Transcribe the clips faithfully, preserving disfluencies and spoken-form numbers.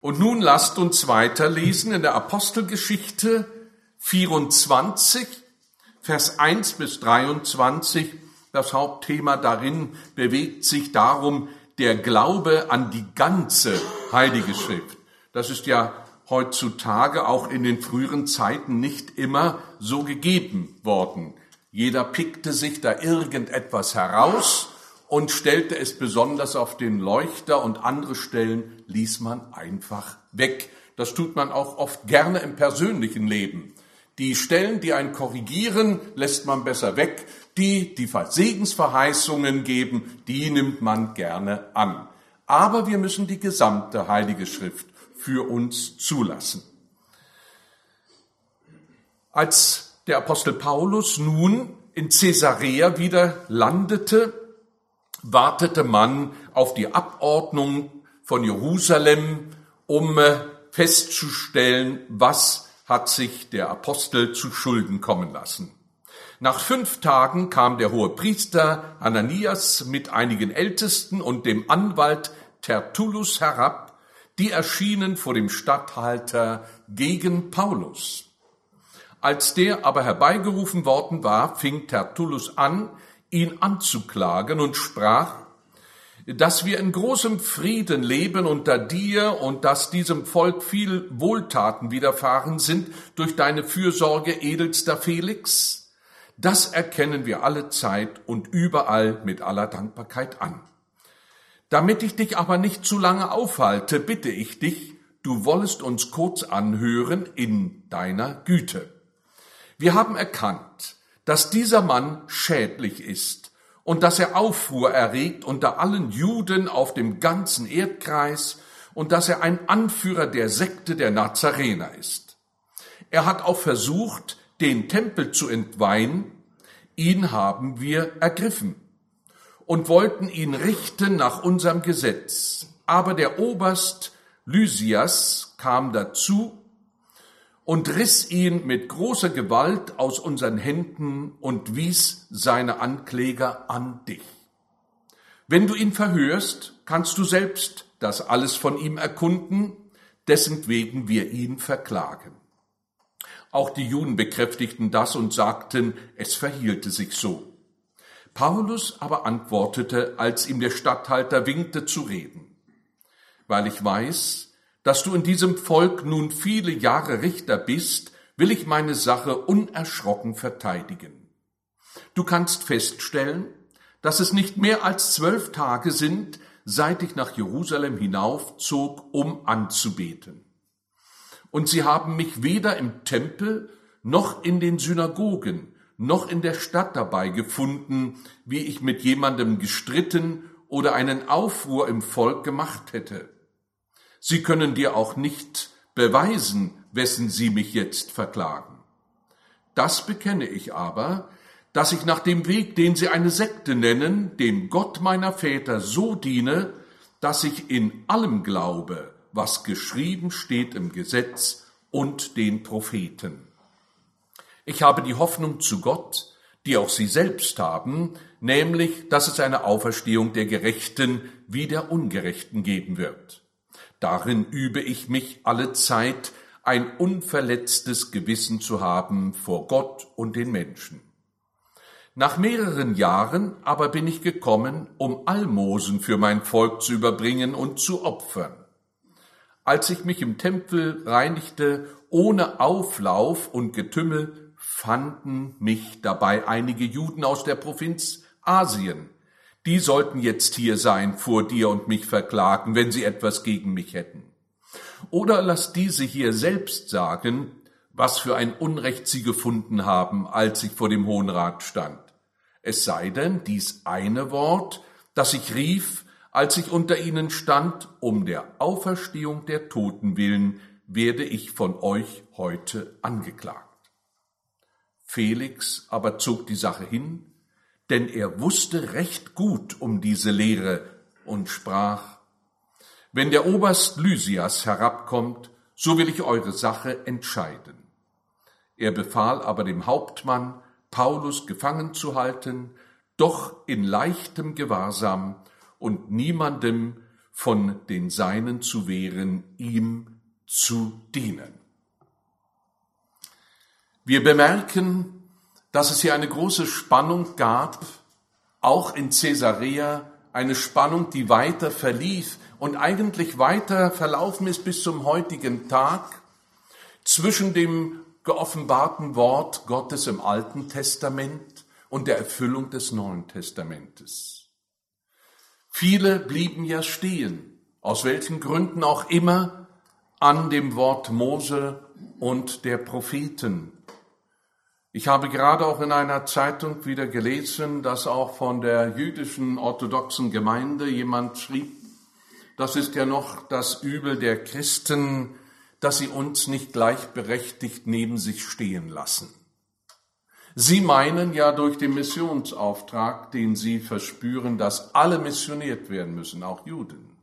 Und nun lasst uns weiterlesen in der Apostelgeschichte vierundzwanzig, Vers eins bis dreiundzwanzig. Das Hauptthema darin bewegt sich darum, der Glaube an die ganze Heilige Schrift. Das ist ja heutzutage auch in den früheren Zeiten nicht immer so gegeben worden. Jeder pickte sich da irgendetwas heraus und stellte es besonders auf den Leuchter und andere Stellen ließ man einfach weg. Das tut man auch oft gerne im persönlichen Leben. Die Stellen, die einen korrigieren, lässt man besser weg. Die, die Segensverheißungen geben, die nimmt man gerne an. Aber wir müssen die gesamte Heilige Schrift für uns zulassen. Als der Apostel Paulus nun in Caesarea wieder landete, wartete man auf die Abordnung von Jerusalem, um festzustellen, was hat sich der Apostel zu Schulden kommen lassen. Nach fünf Tagen kam der Hohepriester Ananias mit einigen Ältesten und dem Anwalt Tertullus herab, die erschienen vor dem Statthalter gegen Paulus. Als der aber herbeigerufen worden war, fing Tertullus an, ihn anzuklagen und sprach, dass wir in großem Frieden leben unter dir und dass diesem Volk viel Wohltaten widerfahren sind durch deine Fürsorge, edelster Felix. Das erkennen wir alle Zeit und überall mit aller Dankbarkeit an. Damit ich dich aber nicht zu lange aufhalte, bitte ich dich, du wollest uns kurz anhören in deiner Güte. Wir haben erkannt, dass dieser Mann schädlich ist und dass er Aufruhr erregt unter allen Juden auf dem ganzen Erdkreis und dass er ein Anführer der Sekte der Nazarener ist. Er hat auch versucht, den Tempel zu entweihen. Ihn haben wir ergriffen und wollten ihn richten nach unserem Gesetz. Aber der Oberst Lysias kam dazu und riss ihn mit großer Gewalt aus unseren Händen und wies seine Ankläger an dich. Wenn du ihn verhörst, kannst du selbst das alles von ihm erkunden, dessen wegen wir ihn verklagen. Auch die Juden bekräftigten das und sagten, es verhielte sich so. Paulus aber antwortete, als ihm der Statthalter winkte zu reden: Weil ich weiß, dass du in diesem Volk nun viele Jahre Richter bist, will ich meine Sache unerschrocken verteidigen. Du kannst feststellen, dass es nicht mehr als zwölf Tage sind, seit ich nach Jerusalem hinaufzog, um anzubeten. Und sie haben mich weder im Tempel noch in den Synagogen noch in der Stadt dabei gefunden, wie ich mit jemandem gestritten oder einen Aufruhr im Volk gemacht hätte. Sie können dir auch nicht beweisen, wessen sie mich jetzt verklagen. Das bekenne ich aber, dass ich nach dem Weg, den sie eine Sekte nennen, dem Gott meiner Väter so diene, dass ich in allem glaube, was geschrieben steht im Gesetz und den Propheten. Ich habe die Hoffnung zu Gott, die auch sie selbst haben, nämlich, dass es eine Auferstehung der Gerechten wie der Ungerechten geben wird. Darin übe ich mich alle Zeit, ein unverletztes Gewissen zu haben vor Gott und den Menschen. Nach mehreren Jahren aber bin ich gekommen, um Almosen für mein Volk zu überbringen und zu opfern. Als ich mich im Tempel reinigte, ohne Auflauf und Getümmel, fanden mich dabei einige Juden aus der Provinz Asien. Die sollten jetzt hier sein vor dir und mich verklagen, wenn sie etwas gegen mich hätten. Oder lass diese hier selbst sagen, was für ein Unrecht sie gefunden haben, als ich vor dem Hohen Rat stand. Es sei denn, dies eine Wort, das ich rief, als ich unter ihnen stand, um der Auferstehung der Toten willen, werde ich von euch heute angeklagt. Felix aber zog die Sache hin, denn er wusste recht gut um diese Lehre und sprach: Wenn der Oberst Lysias herabkommt, so will ich eure Sache entscheiden. Er befahl aber dem Hauptmann, Paulus gefangen zu halten, doch in leichtem Gewahrsam und niemandem von den Seinen zu wehren, ihm zu dienen. Wir bemerken, dass es hier eine große Spannung gab, auch in Caesarea, eine Spannung, die weiter verlief und eigentlich weiter verlaufen ist bis zum heutigen Tag, zwischen dem geoffenbarten Wort Gottes im Alten Testament und der Erfüllung des Neuen Testamentes. Viele blieben ja stehen, aus welchen Gründen auch immer, an dem Wort Mose und der Propheten. Ich habe gerade auch in einer Zeitung wieder gelesen, dass auch von der jüdischen orthodoxen Gemeinde jemand schrieb, das ist ja noch das Übel der Christen, dass sie uns nicht gleichberechtigt neben sich stehen lassen. Sie meinen ja durch den Missionsauftrag, den sie verspüren, dass alle missioniert werden müssen, auch Juden.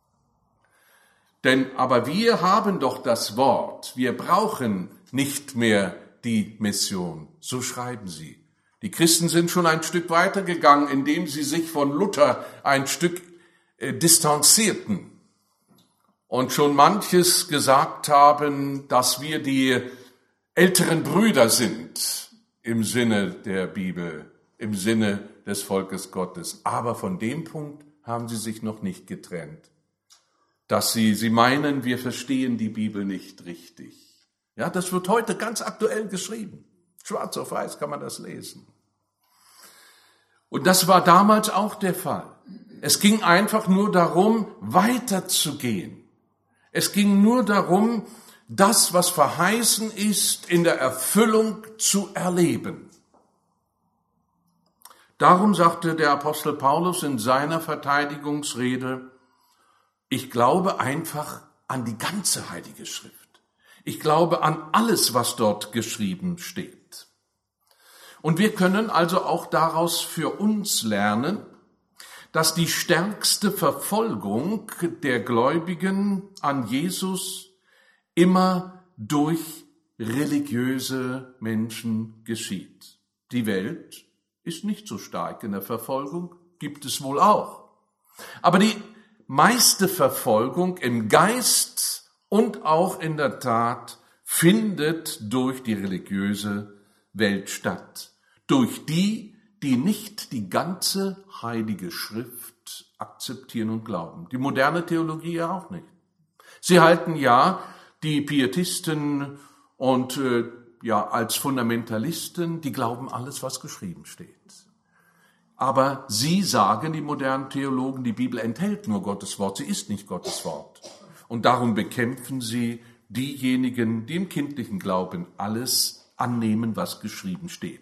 Denn aber wir haben doch das Wort, wir brauchen nicht mehr die Mission, so schreiben sie. Die Christen sind schon ein Stück weitergegangen, indem sie sich von Luther ein Stück äh, distanzierten und schon manches gesagt haben, dass wir die älteren Brüder sind im Sinne der Bibel, im Sinne des Volkes Gottes. Aber von dem Punkt haben sie sich noch nicht getrennt, dass sie, sie meinen, wir verstehen die Bibel nicht richtig. Ja, das wird heute ganz aktuell geschrieben. Schwarz auf weiß kann man das lesen. Und das war damals auch der Fall. Es ging einfach nur darum, weiterzugehen. Es ging nur darum, das, was verheißen ist, in der Erfüllung zu erleben. Darum sagte der Apostel Paulus in seiner Verteidigungsrede, ich glaube einfach an die ganze Heilige Schrift. Ich glaube an alles, was dort geschrieben steht. Und wir können also auch daraus für uns lernen, dass die stärkste Verfolgung der Gläubigen an Jesus immer durch religiöse Menschen geschieht. Die Welt ist nicht so stark in der Verfolgung, gibt es wohl auch. Aber die meiste Verfolgung im Geist und auch in der Tat findet durch die religiöse Welt statt. Durch die, die nicht die ganze Heilige Schrift akzeptieren und glauben. Die moderne Theologie ja auch nicht. Sie halten ja die Pietisten und äh, ja als Fundamentalisten, die glauben alles, was geschrieben steht. Aber sie sagen, die modernen Theologen, die Bibel enthält nur Gottes Wort, sie ist nicht Gottes Wort. Und darum bekämpfen sie diejenigen, die im kindlichen Glauben alles annehmen, was geschrieben steht.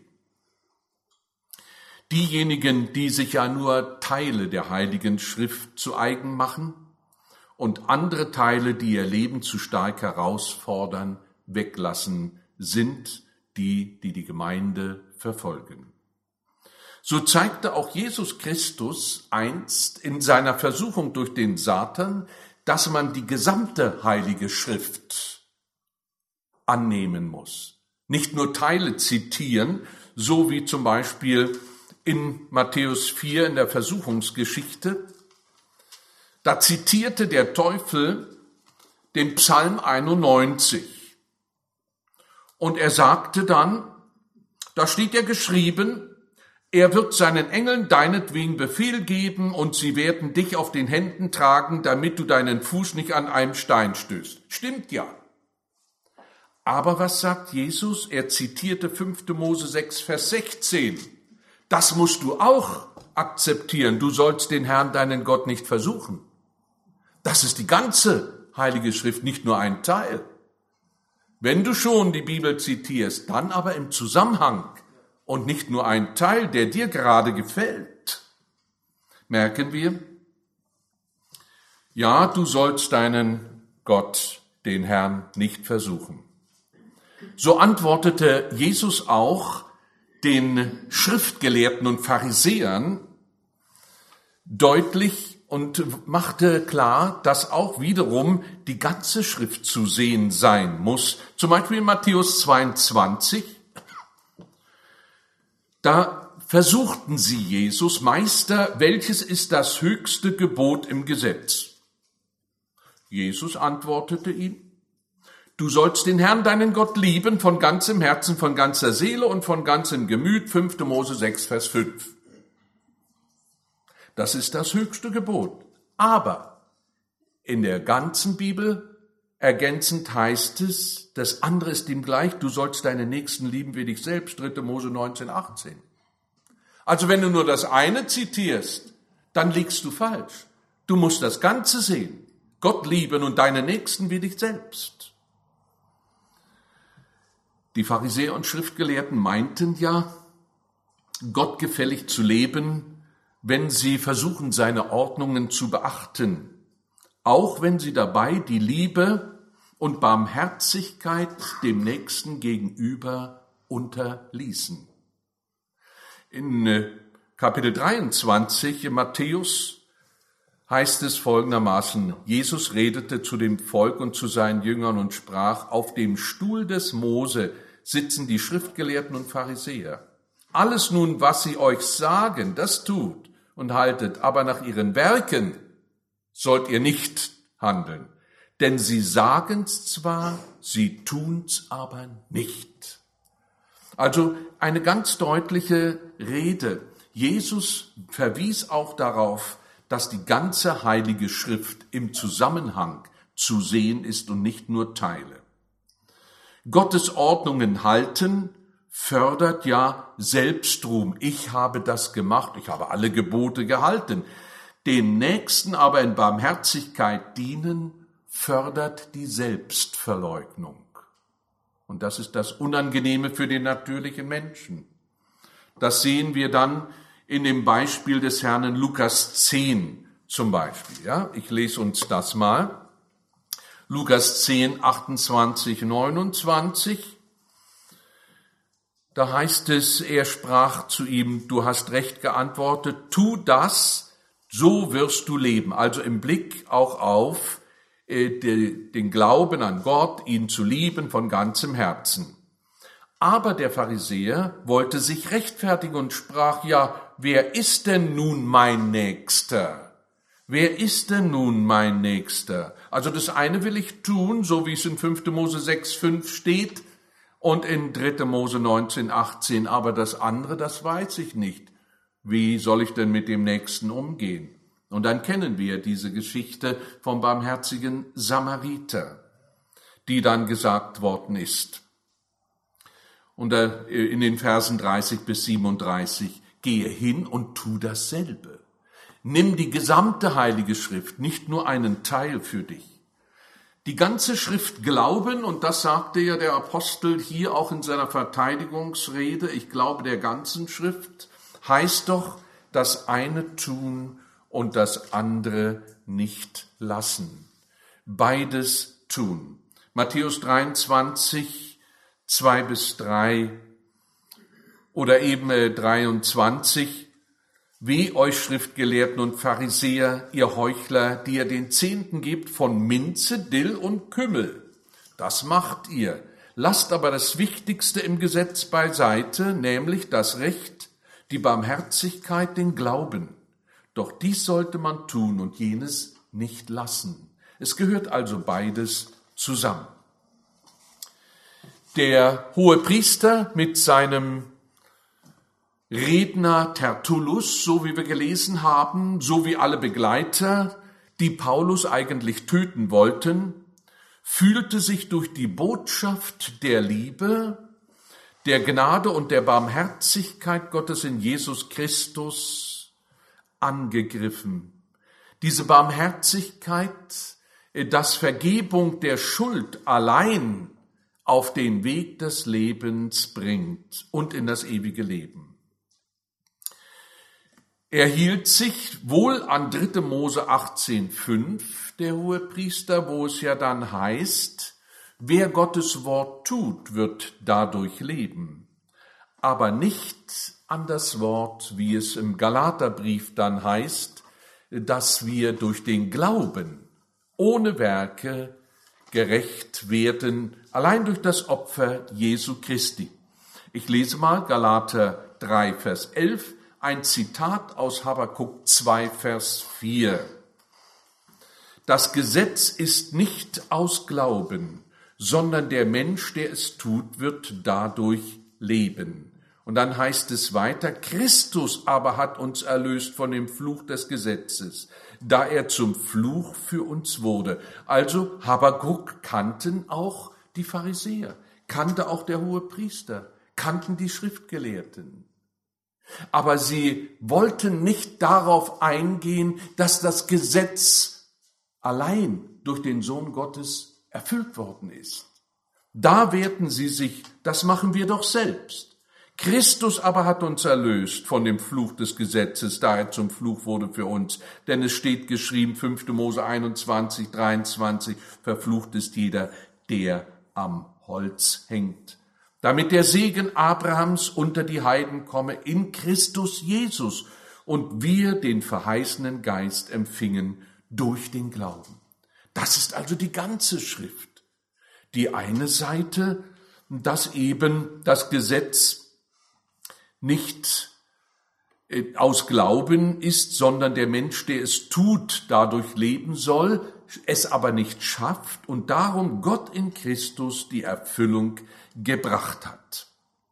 Diejenigen, die sich ja nur Teile der Heiligen Schrift zu eigen machen und andere Teile, die ihr Leben zu stark herausfordern, weglassen, sind die, die die Gemeinde verfolgen. So zeigte auch Jesus Christus einst in seiner Versuchung durch den Satan, dass man die gesamte Heilige Schrift annehmen muss. Nicht nur Teile zitieren, so wie zum Beispiel in Matthäus vier in der Versuchungsgeschichte. Da zitierte der Teufel den Psalm einundneunzig. Und er sagte dann, da steht ja geschrieben, er wird seinen Engeln deinetwegen Befehl geben und sie werden dich auf den Händen tragen, damit du deinen Fuß nicht an einem Stein stößt. Stimmt ja. Aber was sagt Jesus? Er zitierte fünfte Mose sechs, Vers sechzehn. Das musst du auch akzeptieren. Du sollst den Herrn, deinen Gott, nicht versuchen. Das ist die ganze Heilige Schrift, nicht nur ein Teil. Wenn du schon die Bibel zitierst, dann aber im Zusammenhang. Und nicht nur ein Teil, der dir gerade gefällt. Merken wir? Ja, du sollst deinen Gott, den Herrn, nicht versuchen. So antwortete Jesus auch den Schriftgelehrten und Pharisäern deutlich und machte klar, dass auch wiederum die ganze Schrift zu sehen sein muss. Zum Beispiel in Matthäus zweiundzwanzig. Da versuchten sie Jesus, Meister, welches ist das höchste Gebot im Gesetz? Jesus antwortete ihm: Du sollst den Herrn, deinen Gott, lieben von ganzem Herzen, von ganzer Seele und von ganzem Gemüt. fünfte Mose sechs, Vers fünf. Das ist das höchste Gebot. Aber in der ganzen Bibel ergänzend heißt es, das andere ist ihm gleich, du sollst deinen Nächsten lieben wie dich selbst, dritte Mose neunzehn, achtzehn. Also wenn du nur das eine zitierst, dann liegst du falsch. Du musst das Ganze sehen. Gott lieben und deinen Nächsten wie dich selbst. Die Pharisäer und Schriftgelehrten meinten ja, gottgefällig zu leben, wenn sie versuchen, seine Ordnungen zu beachten, auch wenn sie dabei die Liebe und Barmherzigkeit dem Nächsten gegenüber unterließen. In Kapitel dreiundzwanzig in Matthäus heißt es folgendermaßen: Jesus redete zu dem Volk und zu seinen Jüngern und sprach: Auf dem Stuhl des Mose sitzen die Schriftgelehrten und Pharisäer. Alles nun, was sie euch sagen, das tut und haltet, aber nach ihren Werken sollt ihr nicht handeln. Denn sie sagen's zwar, sie tun's aber nicht. Also eine ganz deutliche Rede. Jesus verwies auch darauf, dass die ganze Heilige Schrift im Zusammenhang zu sehen ist und nicht nur Teile. Gottes Ordnungen halten fördert ja Selbstruhm. Ich habe das gemacht, ich habe alle Gebote gehalten. Dem Nächsten aber in Barmherzigkeit dienen, fördert die Selbstverleugnung. Und das ist das Unangenehme für den natürlichen Menschen. Das sehen wir dann in dem Beispiel des Herrn in Lukas zehn zum Beispiel. Ja, ich lese uns das mal. Lukas zehn, achtundzwanzig, neunundzwanzig. Da heißt es, er sprach zu ihm: Du hast recht geantwortet, tu das, so wirst du leben. Also im Blick auch auf äh, de, den Glauben an Gott, ihn zu lieben von ganzem Herzen. Aber der Pharisäer wollte sich rechtfertigen und sprach: Ja, wer ist denn nun mein Nächster? Wer ist denn nun mein Nächster? Also das eine will ich tun, so wie es in fünfte Mose sechs, fünf steht und in dritte Mose neunzehn, achtzehn. Aber das andere, das weiß ich nicht. Wie soll ich denn mit dem Nächsten umgehen? Und dann kennen wir diese Geschichte vom barmherzigen Samariter, die dann gesagt worden ist. Und in den Versen dreißig bis siebenunddreißig, gehe hin und tu dasselbe. Nimm die gesamte Heilige Schrift, nicht nur einen Teil für dich. Die ganze Schrift glauben, und das sagte ja der Apostel hier auch in seiner Verteidigungsrede, ich glaube der ganzen Schrift, heißt doch das eine tun und das andere nicht lassen. Beides tun. Matthäus dreiundzwanzig, zwei bis drei oder eben dreiundzwanzig. Weh euch Schriftgelehrten und Pharisäer, ihr Heuchler, die ihr den Zehnten gebt von Minze, Dill und Kümmel. Das macht ihr. Lasst aber das Wichtigste im Gesetz beiseite, nämlich das Recht, die Barmherzigkeit, den Glauben. Doch dies sollte man tun und jenes nicht lassen. Es gehört also beides zusammen. Der Hohepriester mit seinem Redner Tertullus, so wie wir gelesen haben, so wie alle Begleiter, die Paulus eigentlich töten wollten, fühlte sich durch die Botschaft der Liebe, der Gnade und der Barmherzigkeit Gottes in Jesus Christus angegriffen. Diese Barmherzigkeit, dass Vergebung der Schuld allein auf den Weg des Lebens bringt und in das ewige Leben. Er hielt sich wohl an dritte Mose achtzehn, fünf, der Hohepriester, wo es ja dann heißt, wer Gottes Wort tut, wird dadurch leben, aber nicht an das Wort, wie es im Galaterbrief dann heißt, dass wir durch den Glauben ohne Werke gerecht werden, allein durch das Opfer Jesu Christi. Ich lese mal Galater drei, Vers elf, ein Zitat aus Habakuk zwei, Vers vier. das Gesetz ist nicht aus Glauben, sondern der Mensch, der es tut, wird dadurch leben. Und dann heißt es weiter, Christus aber hat uns erlöst von dem Fluch des Gesetzes, da er zum Fluch für uns wurde. Also Habakuk kannten auch die Pharisäer, kannte auch der Hohepriester, kannten die Schriftgelehrten. Aber sie wollten nicht darauf eingehen, dass das Gesetz allein durch den Sohn Gottes erfüllt worden ist. Da wehrten sie sich, das machen wir doch selbst. Christus aber hat uns erlöst von dem Fluch des Gesetzes, da er zum Fluch wurde für uns. Denn es steht geschrieben, fünfter Mose einundzwanzig, dreiundzwanzig, verflucht ist jeder, der am Holz hängt. Damit der Segen Abrahams unter die Heiden komme in Christus Jesus und wir den verheißenen Geist empfingen durch den Glauben. Das ist also die ganze Schrift. Die eine Seite, dass eben das Gesetz nicht aus Glauben ist, sondern der Mensch, der es tut, dadurch leben soll, es aber nicht schafft und darum Gott in Christus die Erfüllung gebracht hat.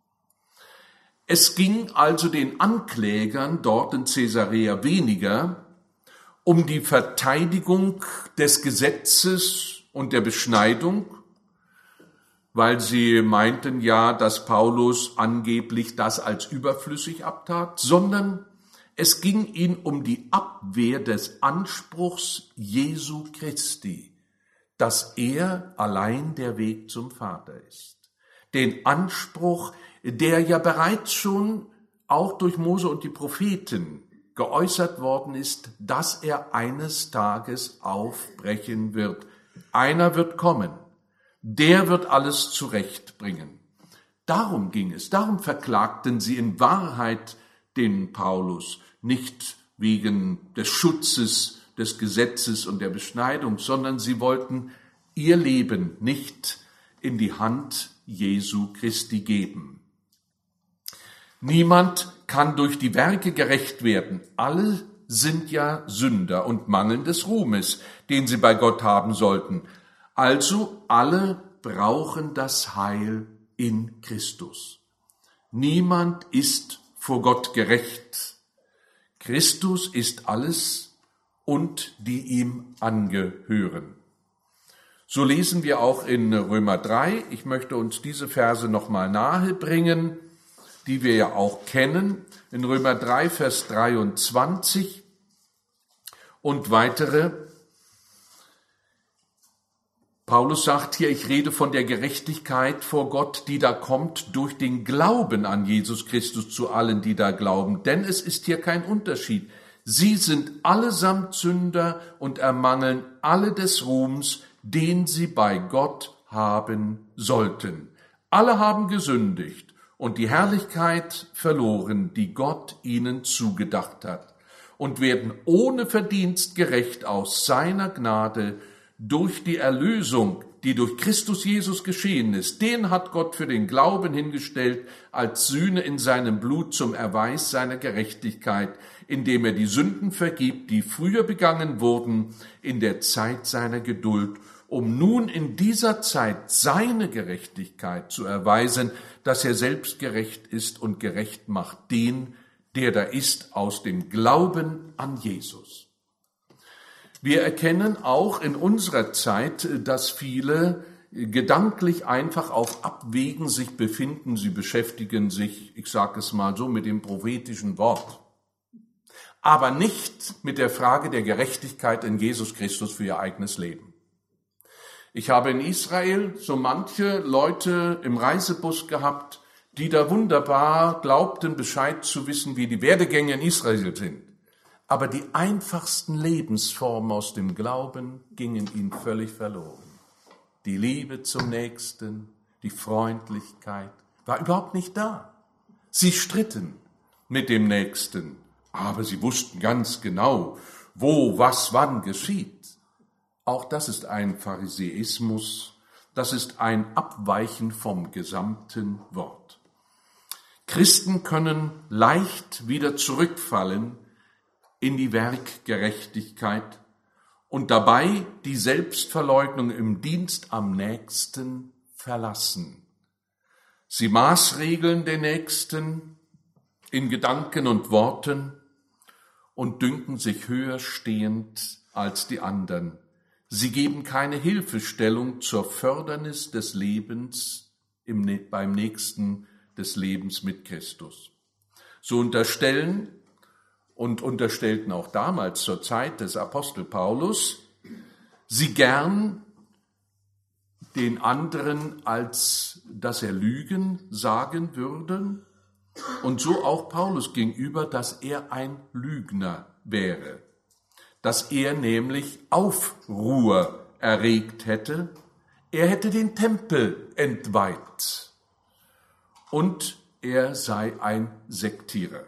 Es ging also den Anklägern dort in Caesarea weniger um die Verteidigung des Gesetzes und der Beschneidung, weil sie meinten ja, dass Paulus angeblich das als überflüssig abtat, sondern es ging ihnen um die Abwehr des Anspruchs Jesu Christi, dass er allein der Weg zum Vater ist. Den Anspruch, der ja bereits schon auch durch Mose und die Propheten geäußert worden ist, dass er eines Tages aufbrechen wird. Einer wird kommen. Der wird alles zurechtbringen. Darum ging es, darum verklagten sie in Wahrheit den Paulus, nicht wegen des Schutzes des Gesetzes und der Beschneidung, sondern sie wollten ihr Leben nicht in die Hand Jesu Christi geben. Niemand kann durch die Werke gerecht werden. Alle sind ja Sünder und mangeln des Ruhmes, den sie bei Gott haben sollten. Also alle brauchen das Heil in Christus. Niemand ist vor Gott gerecht. Christus ist alles und die ihm angehören. So lesen wir auch in Römer drei. Ich möchte uns diese Verse nochmal nahe bringen, die wir ja auch kennen. In Römer drei, Vers dreiundzwanzig und weitere. Paulus sagt hier, ich rede von der Gerechtigkeit vor Gott, die da kommt durch den Glauben an Jesus Christus zu allen, die da glauben. Denn es ist hier kein Unterschied. Sie sind allesamt Sünder und ermangeln alle des Ruhms, den sie bei Gott haben sollten. Alle haben gesündigt und die Herrlichkeit verloren, die Gott ihnen zugedacht hat, und werden ohne Verdienst gerecht aus seiner Gnade durch die Erlösung, die durch Christus Jesus geschehen ist. Den hat Gott für den Glauben hingestellt als Sühne in seinem Blut zum Erweis seiner Gerechtigkeit, indem er die Sünden vergibt, die früher begangen wurden, in der Zeit seiner Geduld, um nun in dieser Zeit seine Gerechtigkeit zu erweisen, dass er selbst gerecht ist und gerecht macht den, der da ist, aus dem Glauben an Jesus. Wir erkennen auch in unserer Zeit, dass viele gedanklich einfach auf Abwägen sich befinden. Sie beschäftigen sich, ich sage es mal so, mit dem prophetischen Wort, aber nicht mit der Frage der Gerechtigkeit in Jesus Christus für ihr eigenes Leben. Ich habe in Israel so manche Leute im Reisebus gehabt, die da wunderbar glaubten, Bescheid zu wissen, wie die Werdegänge in Israel sind. Aber die einfachsten Lebensformen aus dem Glauben gingen ihnen völlig verloren. Die Liebe zum Nächsten, die Freundlichkeit war überhaupt nicht da. Sie stritten mit dem Nächsten, aber sie wussten ganz genau, wo, was, wann geschieht. Auch das ist ein Pharisäismus, das ist ein Abweichen vom gesamten Wort. Christen können leicht wieder zurückfallen in die Werkgerechtigkeit und dabei die Selbstverleugnung im Dienst am Nächsten verlassen. Sie maßregeln den Nächsten in Gedanken und Worten und dünken sich höher stehend als die anderen. Sie geben keine Hilfestellung zur Fördernis des Lebens im, beim Nächsten des Lebens mit Christus. So unterstellen und unterstellten auch damals zur Zeit des Apostel Paulus sie gern den anderen, als dass er Lügen sagen würde, und so auch Paulus gegenüber, dass er ein Lügner wäre, dass er nämlich Aufruhr erregt hätte, er hätte den Tempel entweiht und er sei ein Sektierer.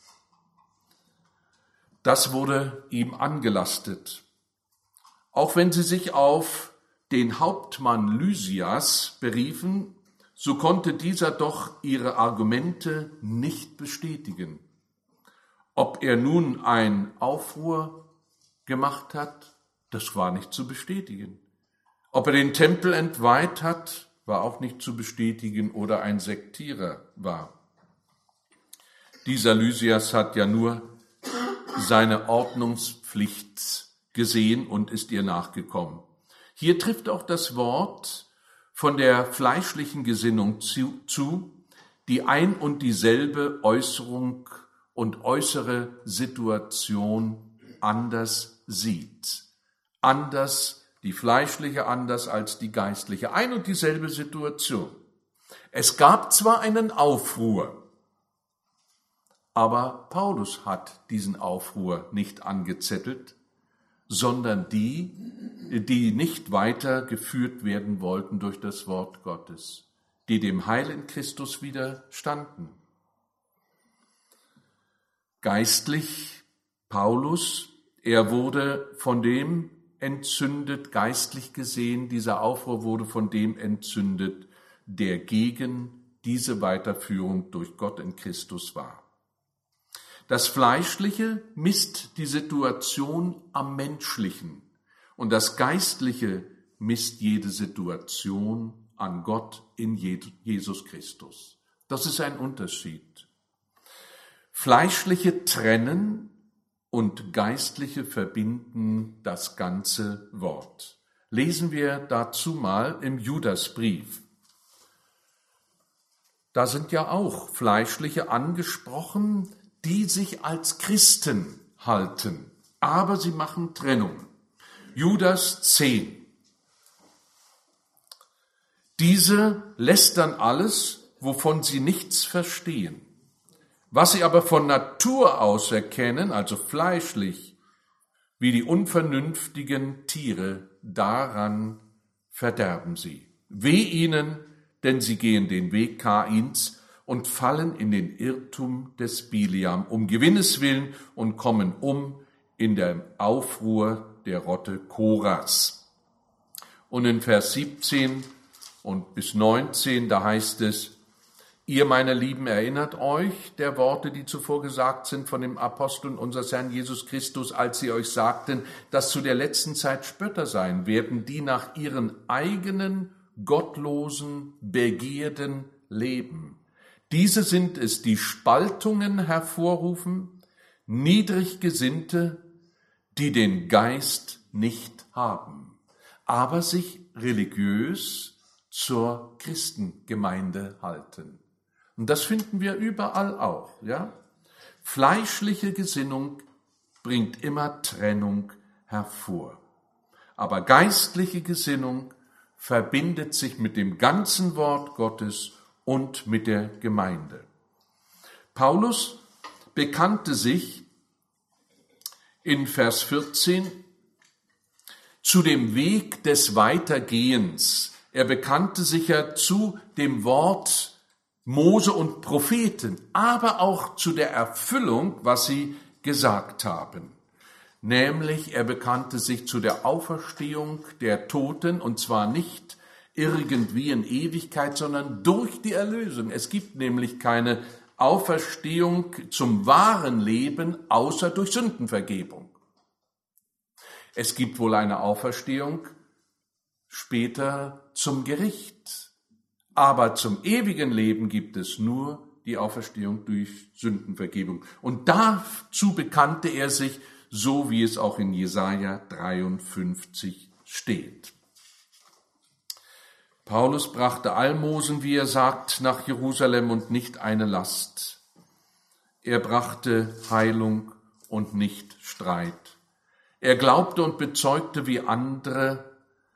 Das wurde ihm angelastet. Auch wenn sie sich auf den Hauptmann Lysias beriefen, so konnte dieser doch ihre Argumente nicht bestätigen. Ob er nun einen Aufruhr gemacht hat, das war nicht zu bestätigen. Ob er den Tempel entweiht hat, war auch nicht zu bestätigen oder ein Sektierer war. Dieser Lysias hat ja nur seine Ordnungspflicht gesehen und ist ihr nachgekommen. Hier trifft auch das Wort von der fleischlichen Gesinnung zu, zu, die ein und dieselbe Äußerung und äußere Situation anders sieht. Anders, die fleischliche anders als die geistliche. Ein und dieselbe Situation. Es gab zwar einen Aufruhr, aber Paulus hat diesen Aufruhr nicht angezettelt, sondern die, die nicht weitergeführt werden wollten durch das Wort Gottes, die dem Heil in Christus widerstanden. Geistlich Paulus, er wurde von dem entzündet, geistlich gesehen, dieser Aufruhr wurde von dem entzündet, der gegen diese Weiterführung durch Gott in Christus war. Das Fleischliche misst die Situation am Menschlichen und das Geistliche misst jede Situation an Gott in Jesus Christus. Das ist ein Unterschied. Fleischliche trennen und Geistliche verbinden das ganze Wort. Lesen wir dazu mal im Judasbrief. Da sind ja auch Fleischliche angesprochen, die sich als Christen halten, aber sie machen Trennung. Judas zehn. Diese lästern alles, wovon sie nichts verstehen. Was sie aber von Natur aus erkennen, also fleischlich, wie die unvernünftigen Tiere, daran verderben sie. Weh ihnen, denn sie gehen den Weg Kains und fallen in den Irrtum des Biliam um Gewinnes willen und kommen um in der Aufruhr der Rotte Koras. Und in Vers siebzehn und bis neunzehn, da heißt es, ihr, meine Lieben, erinnert euch der Worte, die zuvor gesagt sind von dem Aposteln unseres Herrn Jesus Christus, als sie euch sagten, dass zu der letzten Zeit Spötter sein werden, die nach ihren eigenen gottlosen Begierden leben. Diese sind es, die Spaltungen hervorrufen, Niedriggesinnte, die den Geist nicht haben, aber sich religiös zur Christengemeinde halten. Und das finden wir überall auch, ja? Fleischliche Gesinnung bringt immer Trennung hervor. Aber geistliche Gesinnung verbindet sich mit dem ganzen Wort Gottes und mit der Gemeinde. Paulus bekannte sich in Vers vierzehn zu dem Weg des Weitergehens. Er bekannte sich ja zu dem Wort Mose und Propheten, aber auch zu der Erfüllung, was sie gesagt haben. Nämlich, er bekannte sich zu der Auferstehung der Toten, und zwar nicht irgendwie in Ewigkeit, sondern durch die Erlösung. Es gibt nämlich keine Auferstehung zum wahren Leben, außer durch Sündenvergebung. Es gibt wohl eine Auferstehung später zum Gericht. Aber zum ewigen Leben gibt es nur die Auferstehung durch Sündenvergebung. Und dazu bekannte er sich, so wie es auch in Jesaja dreiundfünfzig steht. Paulus brachte Almosen, wie er sagt, nach Jerusalem und nicht eine Last. Er brachte Heilung und nicht Streit. Er glaubte und bezeugte wie andere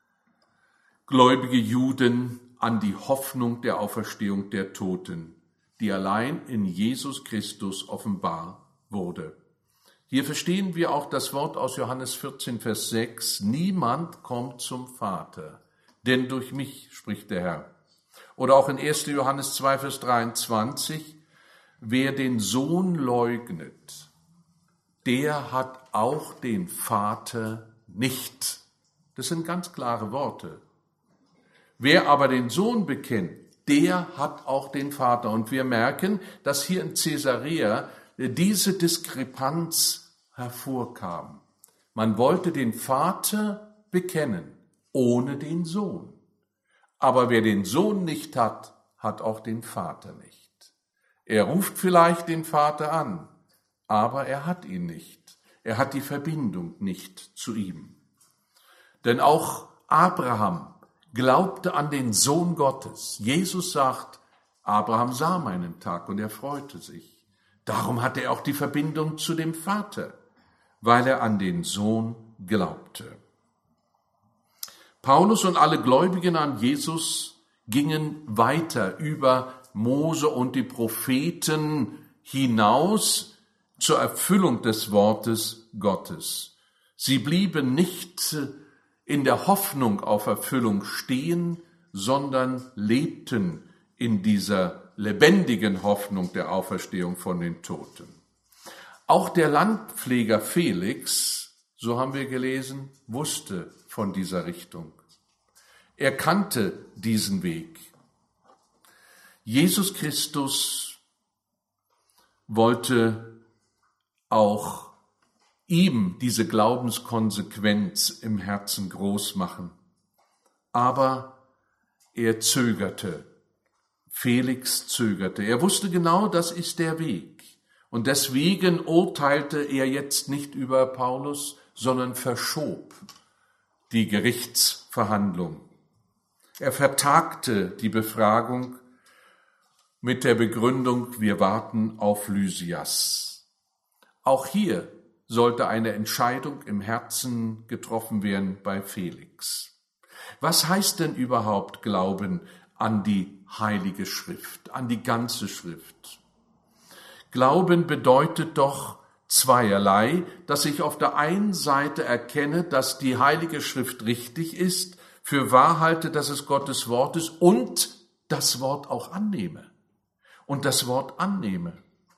gläubige Juden an die Hoffnung der Auferstehung der Toten, die allein in Jesus Christus offenbar wurde. Hier verstehen wir auch das Wort aus Johannes vierzehn, Vers sechs, niemand kommt zum Vater, denn durch mich, spricht der Herr. Oder auch in erster Johannes zwei, Vers dreiundzwanzig, wer den Sohn leugnet, der hat auch den Vater nicht. Das sind ganz klare Worte. Wer aber den Sohn bekennt, der hat auch den Vater. Und wir merken, dass hier in Caesarea diese Diskrepanz hervorkam. Man wollte den Vater bekennen, ohne den Sohn. Aber wer den Sohn nicht hat, hat auch den Vater nicht. Er ruft vielleicht den Vater an, aber er hat ihn nicht. Er hat die Verbindung nicht zu ihm. Denn auch Abraham glaubte an den Sohn Gottes. Jesus sagt, Abraham sah meinen Tag und er freute sich. Darum hatte er auch die Verbindung zu dem Vater, weil er an den Sohn glaubte. Paulus und alle Gläubigen an Jesus gingen weiter über Mose und die Propheten hinaus zur Erfüllung des Wortes Gottes. Sie blieben nicht in der Hoffnung auf Erfüllung stehen, sondern lebten in dieser lebendigen Hoffnung der Auferstehung von den Toten. Auch der Landpfleger Felix, so haben wir gelesen, wusste von dieser Richtung. Er kannte diesen Weg. Jesus Christus wollte auch ihm diese Glaubenskonsequenz im Herzen groß machen. Aber er zögerte. Felix zögerte. Er wusste genau, das ist der Weg. Und deswegen urteilte er jetzt nicht über Paulus, sondern verschob die Gerichtsverhandlung. Er vertagte die Befragung mit der Begründung, wir warten auf Lysias. Auch hier sollte eine Entscheidung im Herzen getroffen werden bei Felix. Was heißt denn überhaupt Glauben an die Heilige Schrift, an die ganze Schrift? Glauben bedeutet doch zweierlei, dass ich auf der einen Seite erkenne, dass die Heilige Schrift richtig ist, für wahr halte, dass es Gottes Wort ist und das Wort auch annehme. Und das Wort annehme.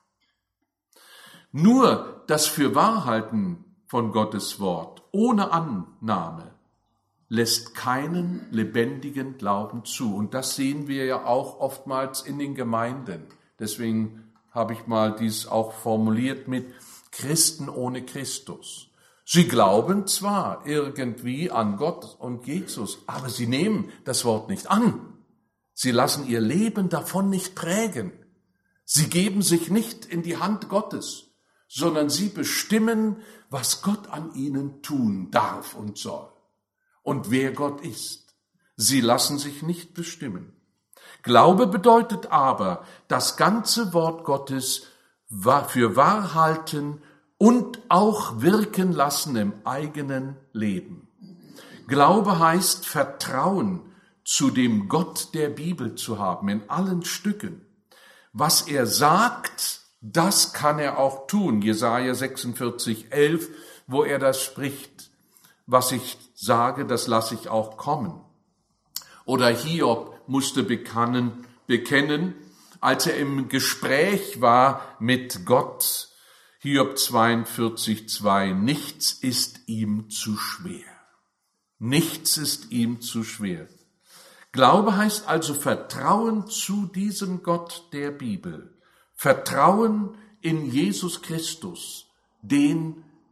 Nur das Fürwahrhalten von Gottes Wort ohne Annahme lässt keinen lebendigen Glauben zu. Und das sehen wir ja auch oftmals in den Gemeinden. Deswegen habe ich mal dies auch formuliert mit Christen ohne Christus. Sie glauben zwar irgendwie an Gott und Jesus, aber sie nehmen das Wort nicht an. Sie lassen ihr Leben davon nicht prägen. Sie geben sich nicht in die Hand Gottes, sondern sie bestimmen, was Gott an ihnen tun darf und soll und wer Gott ist. Sie lassen sich nicht bestimmen. Glaube bedeutet aber, das ganze Wort Gottes für wahr halten und auch wirken lassen im eigenen Leben. Glaube heißt Vertrauen zu dem Gott der Bibel zu haben, in allen Stücken. Was er sagt, das kann er auch tun. Jesaja sechsundvierzig, elf, wo er das spricht. Was ich sage, das lasse ich auch kommen. Oder Hiob musste bekennen, bekennen, als er im Gespräch war mit Gott, Hiob zweiundvierzig, zwei, nichts ist ihm zu schwer. Nichts ist ihm zu schwer. Glaube heißt also Vertrauen zu diesem Gott der Bibel. Vertrauen in Jesus Christus, den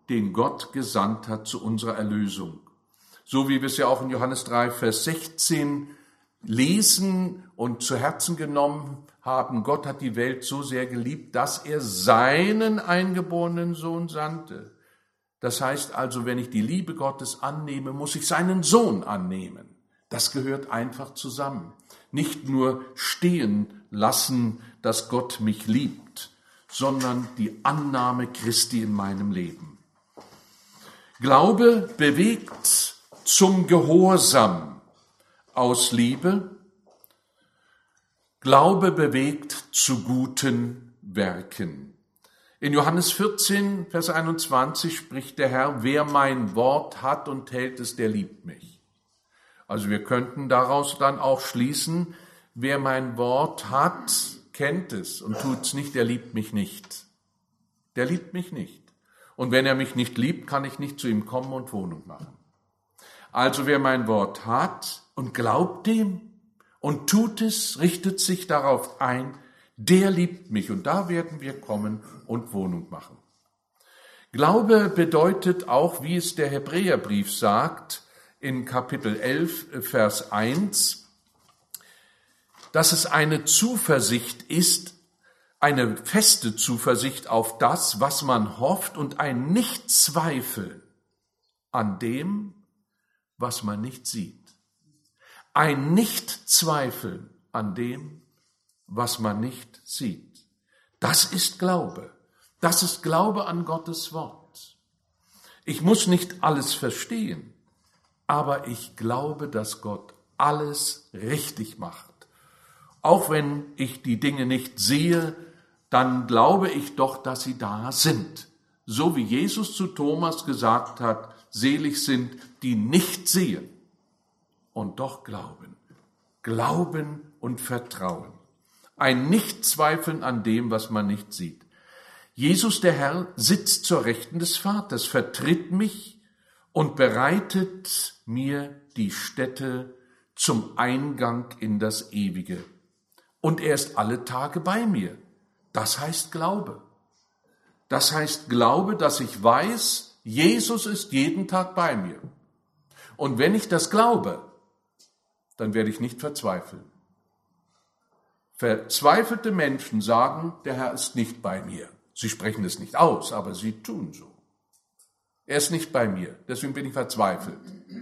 den Gott gesandt hat zu unserer Erlösung. So wie wir es ja auch in Johannes drei, Vers sechzehn lesen und zu Herzen genommen haben. Gott hat die Welt so sehr geliebt, dass er seinen eingeborenen Sohn sandte. Das heißt also, wenn ich die Liebe Gottes annehme, muss ich seinen Sohn annehmen. Das gehört einfach zusammen. Nicht nur stehen lassen, dass Gott mich liebt, sondern die Annahme Christi in meinem Leben. Glaube bewegt zum Gehorsam aus Liebe. Glaube bewegt zu guten Werken. In Johannes vierzehn, Vers einundzwanzig spricht der Herr, wer mein Wort hat und hält es, der liebt mich. Also wir könnten daraus dann auch schließen, wer mein Wort hat, kennt es und tut es nicht, der liebt mich nicht. Der liebt mich nicht. Und wenn er mich nicht liebt, kann ich nicht zu ihm kommen und Wohnung machen. Also wer mein Wort hat und glaubt dem und tut es, richtet sich darauf ein, der liebt mich. Und da werden wir kommen und Wohnung machen. Glaube bedeutet auch, wie es der Hebräerbrief sagt, in Kapitel elf, Vers eins, dass es eine Zuversicht ist, eine feste Zuversicht auf das, was man hofft und ein Nichtzweifeln an dem, was man nicht sieht. Ein Nichtzweifeln an dem, was man nicht sieht. Das ist Glaube. Das ist Glaube an Gottes Wort. Ich muss nicht alles verstehen, aber ich glaube, dass Gott alles richtig macht. Auch wenn ich die Dinge nicht sehe, dann glaube ich doch, dass sie da sind. So wie Jesus zu Thomas gesagt hat, selig sind, die nicht sehen und doch glauben. Glauben und Vertrauen. Ein Nichtzweifeln an dem, was man nicht sieht. Jesus, der Herr, sitzt zur Rechten des Vaters, vertritt mich und bereitet mir die Stätte zum Eingang in das Ewige. Und er ist alle Tage bei mir. Das heißt Glaube. Das heißt Glaube, dass ich weiß, Jesus ist jeden Tag bei mir. Und wenn ich das glaube, dann werde ich nicht verzweifeln. Verzweifelte Menschen sagen, der Herr ist nicht bei mir. Sie sprechen es nicht aus, aber sie tun so. Er ist nicht bei mir, deswegen bin ich verzweifelt.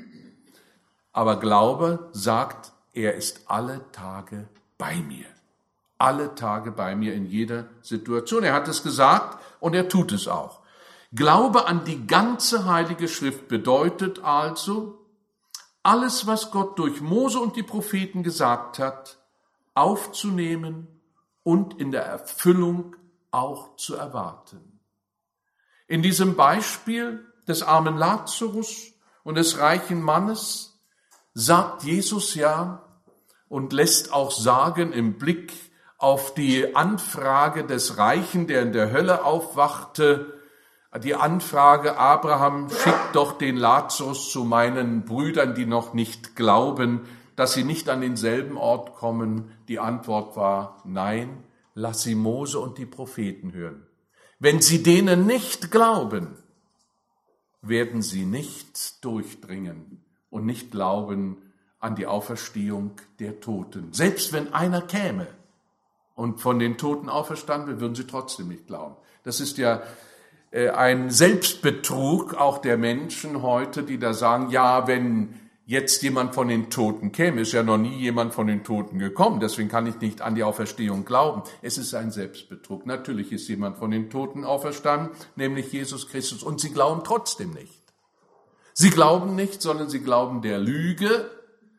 Aber Glaube sagt, er ist alle Tage bei mir. Alle Tage bei mir in jeder Situation. Er hat es gesagt und er tut es auch. Glaube an die ganze Heilige Schrift bedeutet also, alles, was Gott durch Mose und die Propheten gesagt hat, aufzunehmen und in der Erfüllung auch zu erwarten. In diesem Beispiel des armen Lazarus und des reichen Mannes sagt Jesus ja und lässt auch sagen im Blick auf die Anfrage des Reichen, der in der Hölle aufwachte, die Anfrage, Abraham, schick doch den Lazarus zu meinen Brüdern, die noch nicht glauben, dass sie nicht an denselben Ort kommen. Die Antwort war, nein, lass sie Mose und die Propheten hören. Wenn sie denen nicht glauben, werden sie nicht durchdringen und nicht glauben an die Auferstehung der Toten. Selbst wenn einer käme und von den Toten auferstanden wird, würden sie trotzdem nicht glauben. Das ist ja ein Selbstbetrug auch der Menschen heute, die da sagen, ja, wenn jetzt jemand von den Toten käme, ist ja noch nie jemand von den Toten gekommen, deswegen kann ich nicht an die Auferstehung glauben. Es ist ein Selbstbetrug. Natürlich ist jemand von den Toten auferstanden, nämlich Jesus Christus, und sie glauben trotzdem nicht. Sie glauben nicht, sondern sie glauben der Lüge,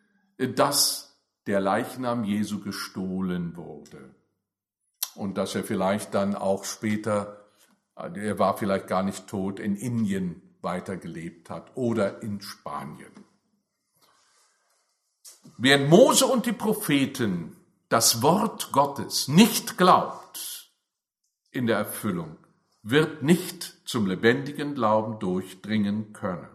dass der Leichnam Jesu gestohlen wurde und dass er vielleicht dann auch später, er war vielleicht gar nicht tot, in Indien weitergelebt hat oder in Spanien. Wer Mose und die Propheten das Wort Gottes nicht glaubt in der Erfüllung, wird nicht zum lebendigen Glauben durchdringen können.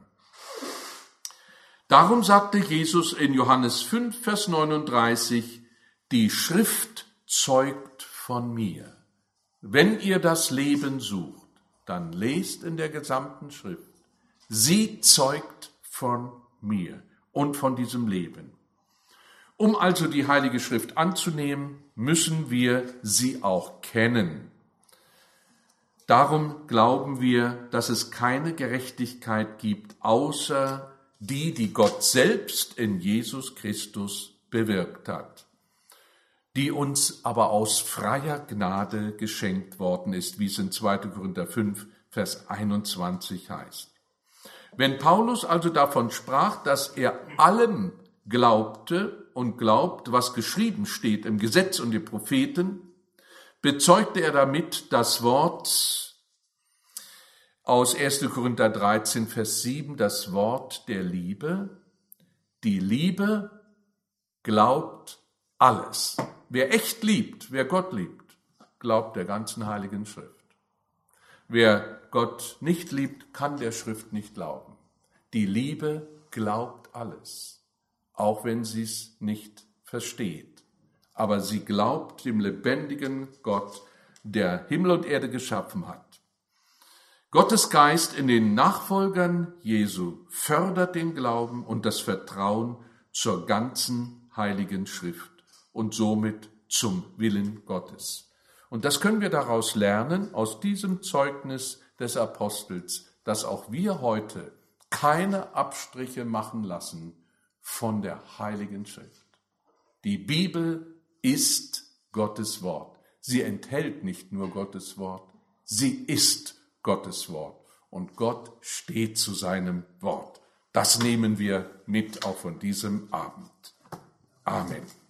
Darum sagte Jesus in Johannes fünf, Vers neununddreißig, die Schrift zeugt von mir. Wenn ihr das Leben sucht, dann lest in der gesamten Schrift, sie zeugt von mir und von diesem Leben. Um also die Heilige Schrift anzunehmen, müssen wir sie auch kennen. Darum glauben wir, dass es keine Gerechtigkeit gibt, außer die, die Gott selbst in Jesus Christus bewirkt hat, die uns aber aus freier Gnade geschenkt worden ist, wie es in zweiter Korinther fünf, Vers einundzwanzig heißt. Wenn Paulus also davon sprach, dass er allem glaubte und glaubt, was geschrieben steht im Gesetz und den Propheten, bezeugte er damit das Wort aus erster Korinther dreizehn, Vers sieben, das Wort der Liebe. Die Liebe glaubt alles. Wer echt liebt, wer Gott liebt, glaubt der ganzen Heiligen Schrift. Wer Gott nicht liebt, kann der Schrift nicht glauben. Die Liebe glaubt alles, auch wenn sie es nicht versteht. Aber sie glaubt dem lebendigen Gott, der Himmel und Erde geschaffen hat. Gottes Geist in den Nachfolgern Jesu fördert den Glauben und das Vertrauen zur ganzen Heiligen Schrift und somit zum Willen Gottes. Und das können wir daraus lernen, aus diesem Zeugnis des Apostels, dass auch wir heute keine Abstriche machen lassen von der Heiligen Schrift. Die Bibel ist Gottes Wort. Sie enthält nicht nur Gottes Wort, sie ist Gottes Wort. Und Gott steht zu seinem Wort. Das nehmen wir mit auch von diesem Abend. Amen.